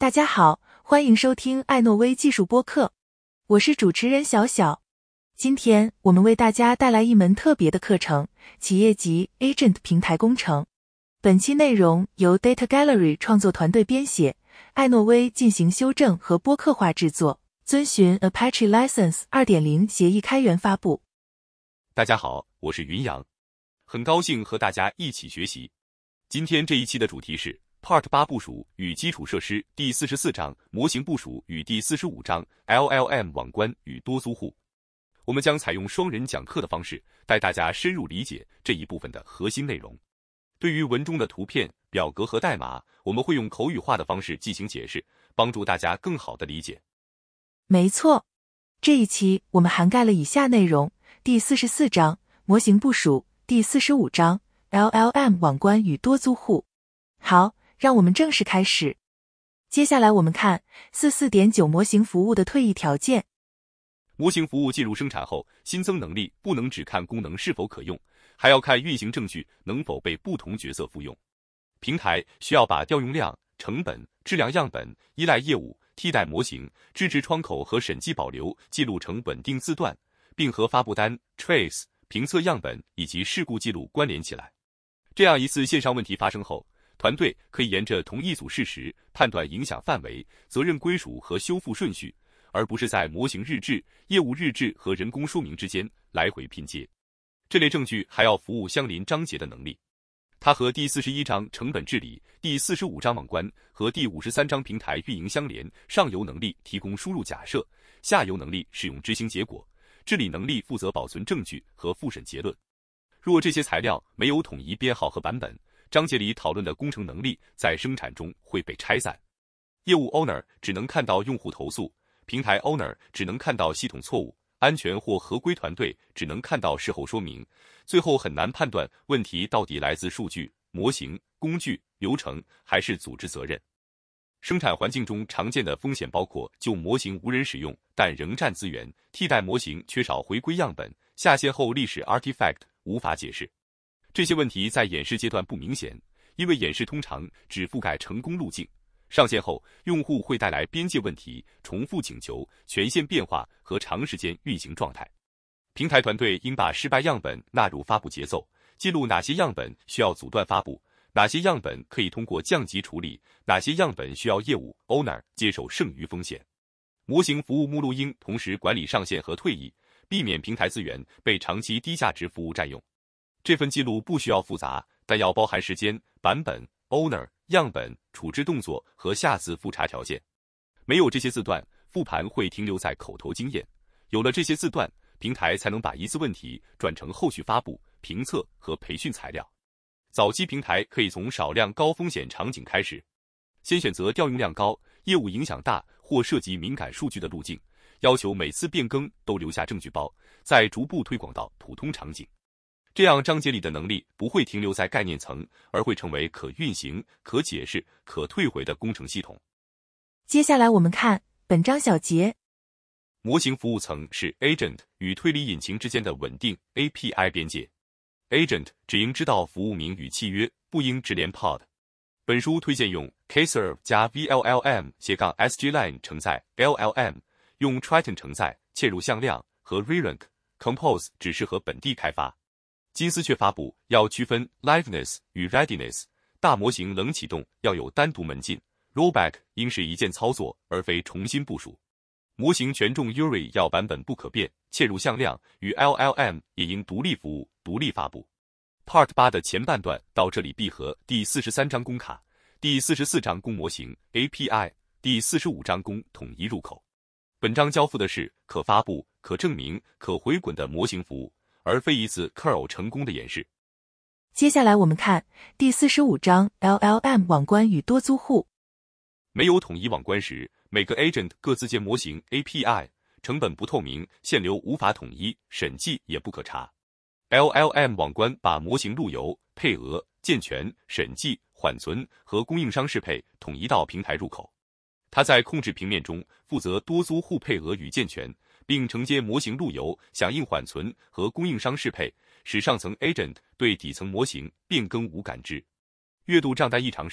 大家好，欢迎收听艾诺威技术播客，我是主持人小小。今天我们为大家带来一门特别的课程——企业级 Agent 平台工程。本期内容由 Data Gallery 创作团队编写，艾诺威进行修正和播客化制作，遵循 Apache License 2.0 协议开源发布。 大家好，我是云阳，很高兴和大家一起学习。今天这一期的主题是 Part 8部署与基础设施第44章模型部署与第45章 LLM 网关与多租户。我们将采用双人讲课的方式，带大家深入理解这一部分的核心内容。对于文中的图片、表格和代码，我们会用口语化的方式进行解释，帮助大家更好的理解。 没错，这一期我们涵盖了以下内容：第44章模型部署，第45章 LLM 网关与多租户。好，让我们正式开始。接下来我们看 44.9 模型服务的退役条件。 模型服务进入生产后，新增能力不能只看功能是否可用，还要看运行证据能否被不同角色复用。平台需要把调用量、成本、质量样本、依赖业务、替代模型、支持窗口和审计保留记录成稳定字段，并和发布单、trace、评测样本以及事故记录关联起来。这样一次线上问题发生后，团队可以沿着同一组事实判断影响范围、责任归属和修复顺序，而不是在模型日志、业务日志和人工说明之间来回拼接。这类证据还要服务相邻章节的能力。它和第41章成本治理、第45章网关和第53章平台运营相连，上游能力提供输入假设，下游能力使用执行结果，治理能力负责保存证据和复审结论。若这些材料没有统一编号和版本，章节里讨论的工程能力在生产中会被拆散。业务 Owner 只能看到用户投诉，平台 Owner 只能看到系统错误，安全或合规团队只能看到事后说明，最后很难判断问题到底来自数据、模型、工具、流程还是组织责任。生产环境中常见的风险包括旧模型无人使用但仍占资源，替代模型缺少回归样本，下线后历史 artifact 无法解释。这些问题在演示阶段不明显，因为演示通常只覆盖成功路径。上线后，用户会带来边界问题、重复请求、权限变化和长时间运行状态。平台团队应把失败样本纳入发布节奏，记录哪些样本需要阻断发布，哪些样本可以通过降级处理，哪些样本需要业务 Owner 接受剩余风险。模型服务目录应同时管理上线和退役，避免平台资源被长期低价值服务占用。这份记录不需要复杂，但要包含时间、版本、Owner、样本、处置动作和下次复查条件。没有这些字段，复盘会停留在口头经验。有了这些字段，平台才能把疑似问题转成后续发布、评测和培训材料。早期平台可以从少量高风险场景开始，先选择调用量高、业务影响大或涉及敏感数据的路径，要求每次变更都留下证据包，再逐步推广到普通场景。这样章节里的能力不会停留在概念层，而会成为可运行、可解释、可退回的工程系统。 接下来我们看本章小结。 模型服务层是 Agent 与推理引擎之间的稳定 API 边界。Agent 只应知道服务名与契约，不应直连 Pod。本书推荐用 Kserve 加 VLLM-SGLine 承载 LLM， 用 Triton 承载嵌入向量和 Relink。Compose 只适合本地开发。金丝雀发布要区分 liveness 与 readiness， 大模型冷启动要有单独门禁， rollback 应是一键操作而非重新部署。模型权重 URI 要版本不可变，嵌入向量与 LLM 也应独立服务、独立发布。Part 8的前半段到这里闭合，第43章公卡，第44章公模型 API， 第45章公统一入口。本章交付的是可发布、可证明、可回滚的模型服务，而非一次 curl 成功的演示。 接下来我们看第45章 LLM 网关与多租户。 没有统一网关时，每个 agent 各自建模型 API， 成本不透明，线流无法统一，审计也不可查。LLM 网关把模型路由、配额、健全、审计、缓存和供应商适配统一到平台入口。它在控制平面中负责多租户配额与健全，并承接模型路由、响应缓存和供应商适配，使上层 agent 对底层模型变更无感知。月度账单异常时，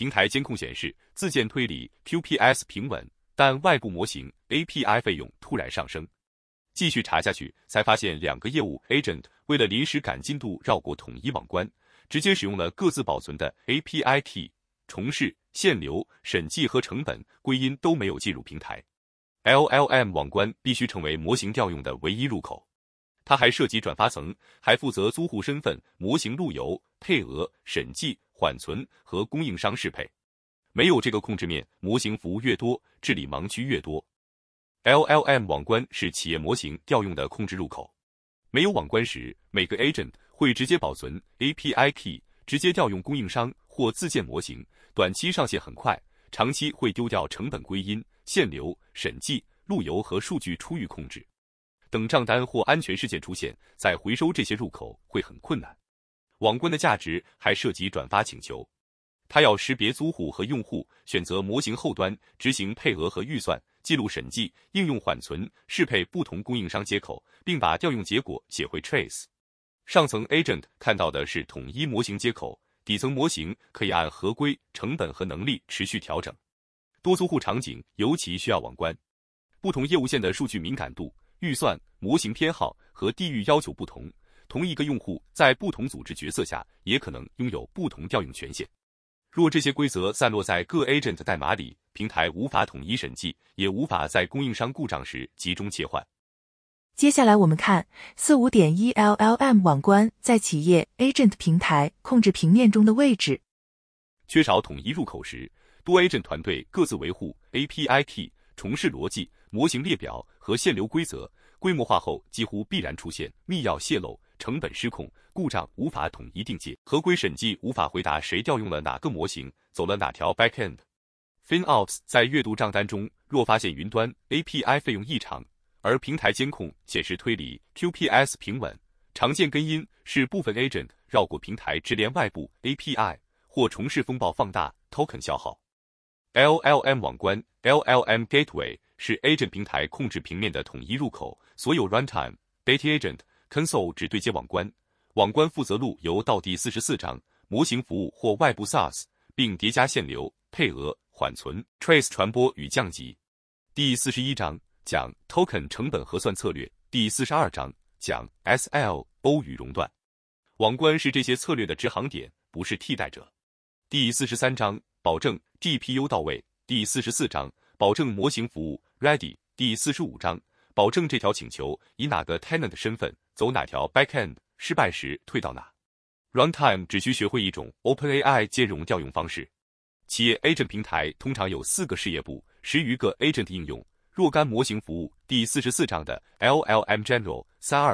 平台监控显示自建推理 QPS 平稳，但外部模型 API 费用突然上升。继续查下去，才发现两个业务 agent 为了临时赶进度绕过统一网关，直接使用了各自保存的 API key， 重试、限流、审计和成本归因都没有进入平台。LLM 网关必须成为模型调用的唯一入口。它还涉及转发层，还负责租户身份、模型路由、配额、审计、缓存和供应商适配。没有这个控制面，模型服务越多，治理盲区越多。LLM 网关是企业模型调用的控制入口。没有网关时，每个 agent 会直接保存 API key， 直接调用供应商或自建模型，短期上线很快，长期会丢掉成本归因、限流、审计、路由和数据出域控制。等账单或安全事件出现，再回收这些入口会很困难。网关的价值还涉及转发请求，它要识别租户和用户，选择模型后端，执行配额和预算，记录审计，应用缓存，适配不同供应商接口，并把调用结果写回 trace。上层 agent 看到的是统一模型接口，底层模型可以按合规、成本和能力持续调整。多租户场景尤其需要网关，不同业务线的数据敏感度、预算、模型偏好和地域要求不同，同一个用户在不同组织角色下也可能拥有不同调用权限。若这些规则散落在各 agent 代码里，平台无法统一审计，也无法在供应商故障时集中切换。 接下来我们看 45.1 LLM 网关在企业 agent 平台控制平面中的位置。 缺少统一入口时，多 agent 团队各自维护 API key、重试逻辑、模型列表和限流规则，规模化后几乎必然出现密钥泄露、成本失控、故障无法统一定界、合规审计无法回答谁调用了哪个模型，走了哪条 backend。FinOps 在阅读账单中若发现云端 API 费用异常，而平台监控显示推理 QPS 平稳，常见根因是部分 agent 绕过平台直连外部 API， 或重试风暴放大 token 消耗。LLM 网关 LLM Gateway 是 agent 平台控制平面的统一入口，所有 runtime、data agent、console 只对接网关，网关负责路由到第44章模型服务或外部 SaaS， 并叠加限流、配额、缓存、trace 传播与降级。第41章讲 token 成本核算策略，第42章讲 SLO 与熔断。网关是这些策略的直航点，不是替代者。第43章保证 GPU 到位，第44章保证模型服务 ready， 第45章保证这条请求以哪个 tenant 身份走哪条 backend， 失败时退到哪。Runtime 只需学会一种 OpenAI 兼容调用方式。企业 agent 平台通常有4个事业部，10余个 agent 应用，若干模型服务，第44章的 LLM General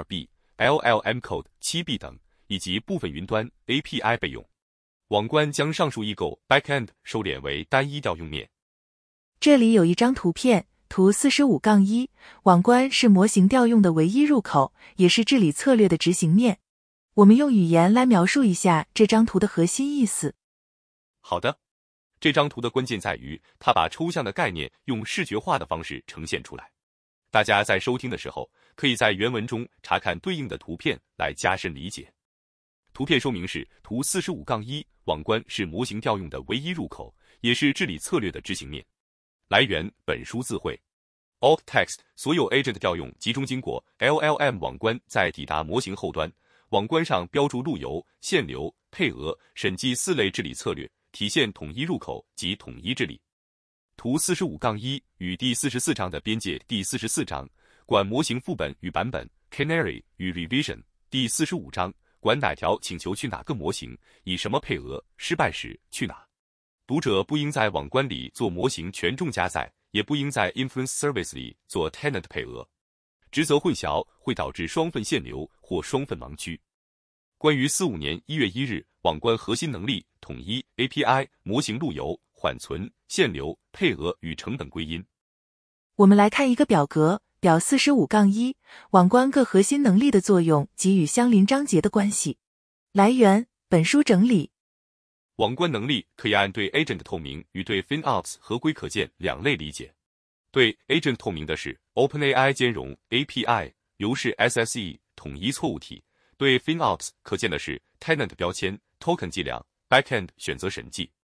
32B、LLM Code 7B 等，以及部分云端 API 备用。网关将上述异构 backend 收敛为单一调用面。 这里有一张图片，图 45-1， 网关是模型调用的唯一入口，也是治理策略的执行面。我们用语言来描述一下这张图的核心意思。 好的，这张图的关键在于它把抽象的概念用视觉化的方式呈现出来。大家在收听的时候，可以在原文中查看对应的图片来加深理解。图片说明是图 45-1， 网关是模型调用的唯一入口，也是治理策略的执行面。来源本书自汇 Alt Text 所有 agent 调用集中经过 LLM 网关，在抵达模型后端，网关上标注路由、限流、配额、审计4类治理策略，体现统一入口及统一治理。图 45-1 与第44章的边界。第44章管模型副本与版本 Canary 与 Revision。第45章管哪条请求去哪个模型，以什么配额，失败时去哪。读者不应在网关里做模型权重加载，也不应在 Influence Service 里做 Tenant 配额。职责混淆会导致双份限流或双份盲区。关于45年1月1日网关核心能力统一 API 模型路由、缓存、限流、配额与成本归因。 我们来看一个表格，表 45-1， 网关各核心能力的作用及与相邻章节的关系。来源本书整理。 网关能力可以按对 agent 透明与对 FinOps 合规可见2类理解。对 agent 透明的是 OpenAI 兼容 API 流式 SSE 统一错误体，对 FinOps 可见的是 Tenant 标签、Token 计量、Backend 选择审计。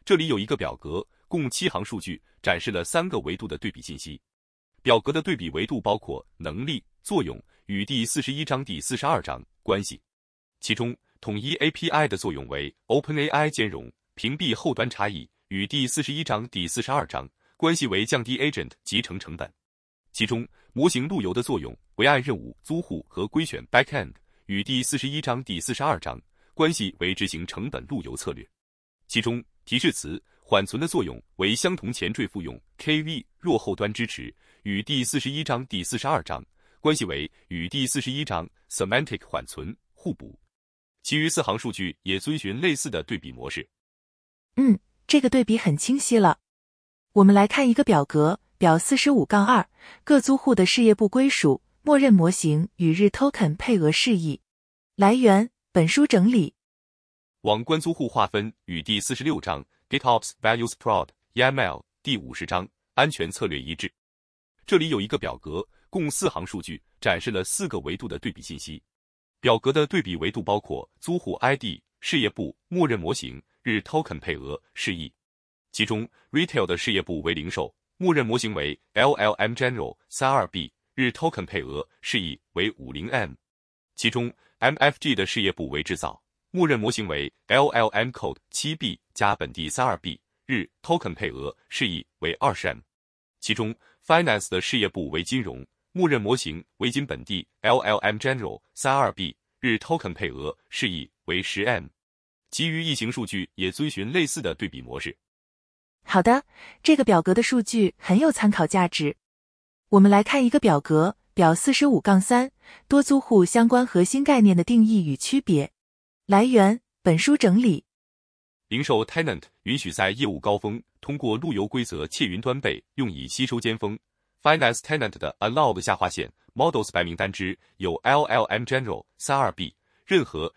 这里有一个表格，共7行数据，展示了3个维度的对比信息。表格的对比维度包括能力、作用与第41章第42章关系。其中，统一 API 的作用为 OpenAI 兼容、屏蔽后端差异，与第41章第42章关系为降低 agent 集成成本。其中，模型路由的作用为按任务、租户和规选 backend， 与第41章第42章关系为执行成本路由策略。其中，提示词缓存的作用为相同前缀复用 KV 弱后端支持，与第41章第42章关系为与第41章 semantic 缓存互补。其余4行数据也遵循类似的对比模式。 这个对比很清晰了。我们来看一个表格，表 45-2， 各租户的事业部归属、默认模型与日 token 配额释义。来源：本书整理。 网关租户划分与第46章 GitOps Values Prod YAML 第50章安全策略一致。这里有一个表格，共4行数据，展示了4个维度的对比信息。表格的对比维度包括租户 ID、事业部、默认模型、日 token 配额、释义。其中 Retail 的事业部为零售，默认模型为 LLM General 32B， 日 token 配额、释义为 50M。其中 MFG 的事业部为制造，默认模型为 LLM Code 7B 加本地 32B， 日 token 配额、释义为 20M。其中 Finance 的事业部为金融，默认模型为金本地 LLM General 32B， 日 token 配额、释义为 10M。其余异形数据也遵循类似的对比模式。 好的，这个表格的数据很有参考价值。我们来看一个表格，表 45-3， 多租户相关核心概念的定义与区别。来源：本书整理。 零售 Tenant 允许在业务高峰通过路由规则窃云端被用以吸收尖峰。Finance Tenant 的 Allowed 下划线 Models 白名单之有 LLM General 32B， 任何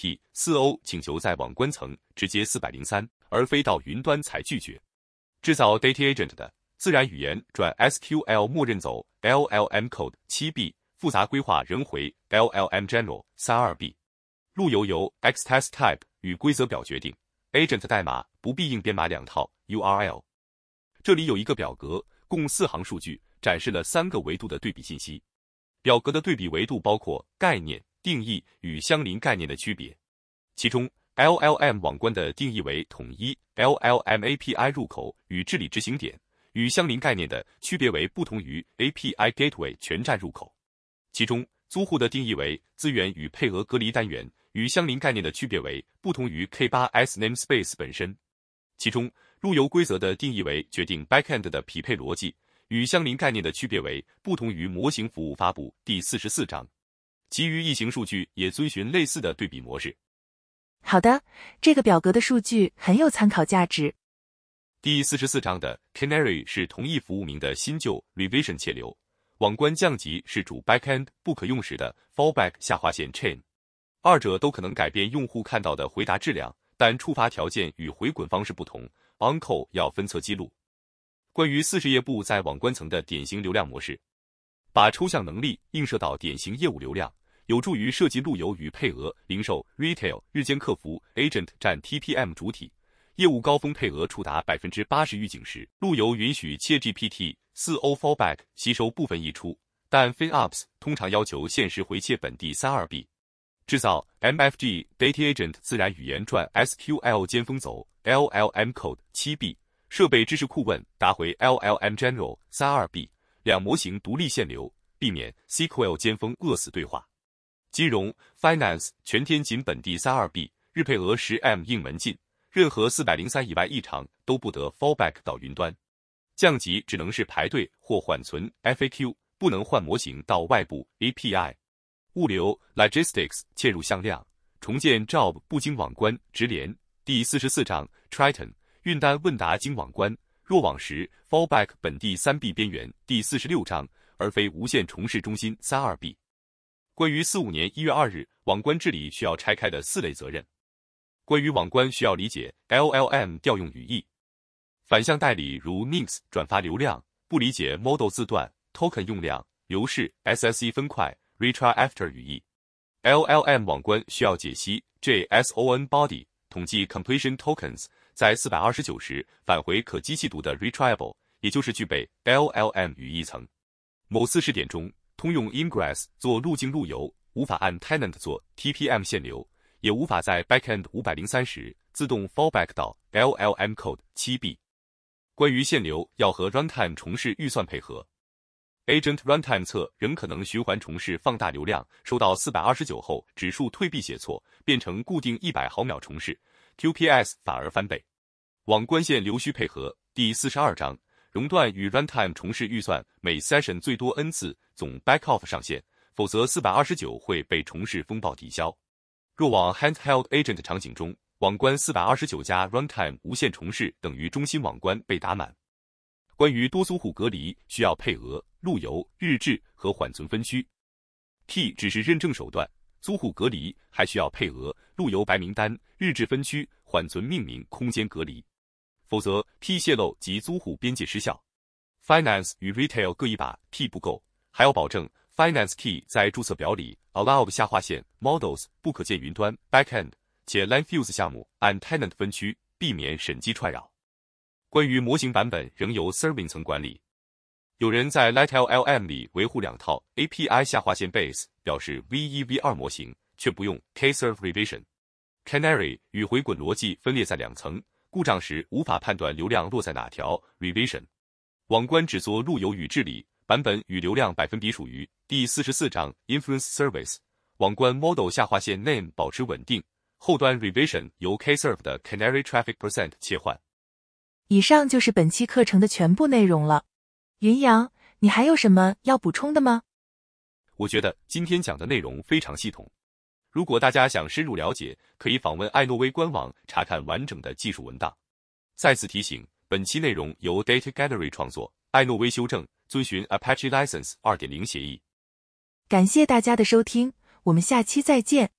GPT-4o 请求在网关层直接403，而非到云端才拒绝。制造 Data Agent 的自然语言转 SQL 默认走 LLM Code 7B， 复杂规划仍回 LLM General 32B。路由由 Xtest Type 与规则表决定。Agent 代码不必硬编码2套 URL。这里有一个表格，共4行数据，展示了3个维度的对比信息。表格的对比维度包括概念、定义与相邻概念的区别。其中 LLM 网关的定义为统一 LLM API 入口与治理执行点，与相邻概念的区别为不同于 API Gateway 全站入口。其中租户的定义为资源与配额隔离单元，与相邻概念的区别为不同于 K8s namespace 本身。其中路由规则的定义为决定 backend 的匹配逻辑，与相邻概念的区别为不同于模型服务发布第44章。其余异形数据也遵循类似的对比模式。 好的，这个表格的数据很有参考价值。 第44章的 Canary 是同一服务名的新旧 revision 切流，网关降级是主 backend 不可用时的 fallback 下划线 chain。二者都可能改变用户看到的回答质量，但触发条件与回滚方式不同。On-call 要分册记录。关于4事业部在网关层的典型流量模式，把抽象能力映射到典型业务流量，有助于设计路由与配额。零售 Retail 日间客服 Agent 占 TPM 主体，业务高峰配额触达 80% 预警时，路由允许切 GPT-4o fallback 吸收部分溢出，但 FinOps 通常要求限时回切本地 32B。制造 MFG Data Agent 自然语言转 SQL 尖峰走 LLM Code 7B， 设备知识库问答回 LLM General 32B， 两模型独立限流，避免 SQL 尖峰饿死对话。金融 Finance 全天仅本地 32B， 日配额 10M 应门禁，任何403以外异常都不得 fallback 到云端。降级只能是排队或缓存 FAQ， 不能换模型到外部 API。物流 Logistics 切入向量，重建 Job 不经网关直连。第44章 Triton 运单问答经网关，若网时 fallback 本地 3B 边缘。第46章，而非无限重事中心 32B。关于45年1月2日网关治理需要拆开的4类责任。关于网关需要理解 LLM 调用语义，反向代理如 Nix 转发流量，不理解 Model 字段 Token 用量、流式 SSE 分块Retry After 语义。LLM 网关需要解析 JSON Body， 统计 Completion Tokens， 在429时返回可机器读的 retriable， 也就是具备 LLM 语义层。某次试点中，通用 Ingress 做路径路由，无法按 Tenant 做 TPM 限流，也无法在 Backend 503时自动 fallback 到 LLM Code 7B。关于限流，要和 Runtime 重试预算配合。Agent Runtime 侧仍可能循环重试放大流量，收到429后指数退币写错，变成固定100毫秒重试 ，QPS 反而翻倍。网关线流须配合第42章，熔断与 Runtime 重试预算每 session 最多 n 次，总 backoff 上限，否则429会被重试风暴抵消。若往 Handheld Agent 场景中，网关429加 Runtime 无限重试等于中心网关被打满。关于多租户隔离，需要配额、路由、日志和缓存分区。T 只是认证手段，租户隔离还需要配额、路由白名单、日志分区、缓存命名空间隔离，否则 T 泄露及租户边界失效。Finance 与 Retail 各一把 T 不够，还要保证 Finance Key 在注册表里 allowed 下划线 models 不可见云端 backend， 且 Landfuse 项目按 Tenant 分区，避免审计串扰。关于模型版本仍由 Serving 层管理。有人在 LiteLLM 里维护2套 API 下划线 base， 表示 V1 V2 模型，却不用 Kserve Revision。Canary 与回滚逻辑分裂在2层，故障时无法判断流量落在哪条 Revision。网关只做路由与治理，版本与流量百分比属于第44章 Influence Service。网关 Model 下划线 Name 保持稳定，后端 Revision 由 Kserve 的 Canary Traffic Percent 切换。 以上就是本期课程的全部内容了。云阳，你还有什么要补充的吗？ 我觉得今天讲的内容非常系统。如果大家想深入了解，可以访问艾诺威官网查看完整的技术文档。再次提醒，本期内容由 Data Gallery 创作，艾诺威修正，遵循 Apache License 2.0 协议。 感谢大家的收听，我们下期再见。